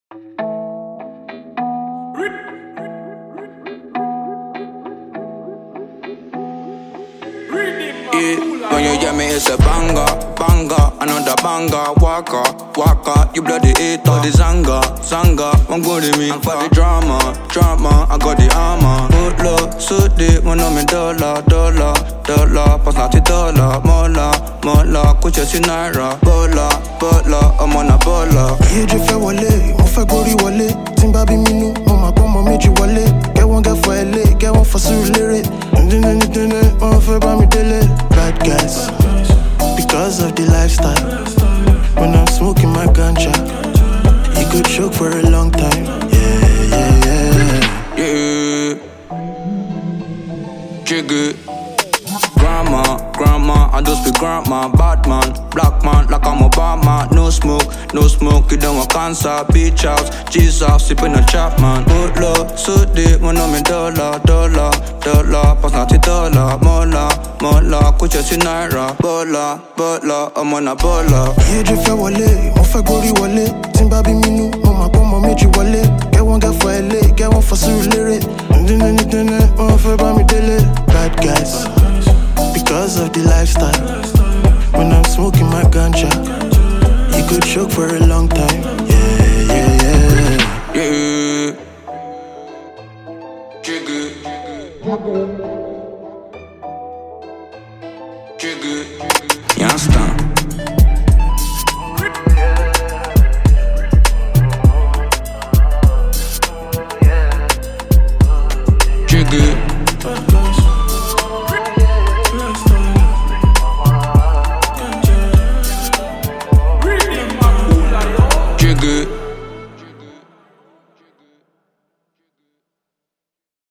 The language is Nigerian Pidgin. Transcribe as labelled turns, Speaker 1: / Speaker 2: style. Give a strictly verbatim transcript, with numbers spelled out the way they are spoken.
Speaker 1: Yeah, when you hear me, it's a banger, banger, another banger, waka, waka, you bloody hater, the zanga, zanga, one good to me, I'm for the drama, drama, I got the armor, put low, so deep, when I'm in dollar, dollar, dollar, pass not the dollar, mola, mola, kuch si naira, bola, bola, I'm on a bola.
Speaker 2: Yeah, je fais wale, on fait gori wale, timba bi minu, on m'a pas meji wale, get one get for L A, get one for Surulere, on fait pas mi dele. Bad guys, because of the lifestyle. When I'm smoking my ganja, you could choke for a long time. Yeah, yeah,
Speaker 1: yeah. Yeah. Jiggy. Grandma, grandma, I just be grandma. Bad man, black man, like I'm Obama. No smoke, no smoke, you don't want cancer. Beach house, Jesus, sipping a chap man. Put low, so deep, when I'm in dollar, dollar, dollar. Pass not the dollar, mola, mola. Kuch si naira, bola, bola. I'm on a bola.
Speaker 2: Yeah, je fais wale, on fait gori wale. Timba bi minu, on m'a pas meji wale. Get one get for L A, get one for Surulere. On fait pas mi dele. Bad guys. Because of the lifestyle. When I'm smoking my ganja, you could choke for a long time.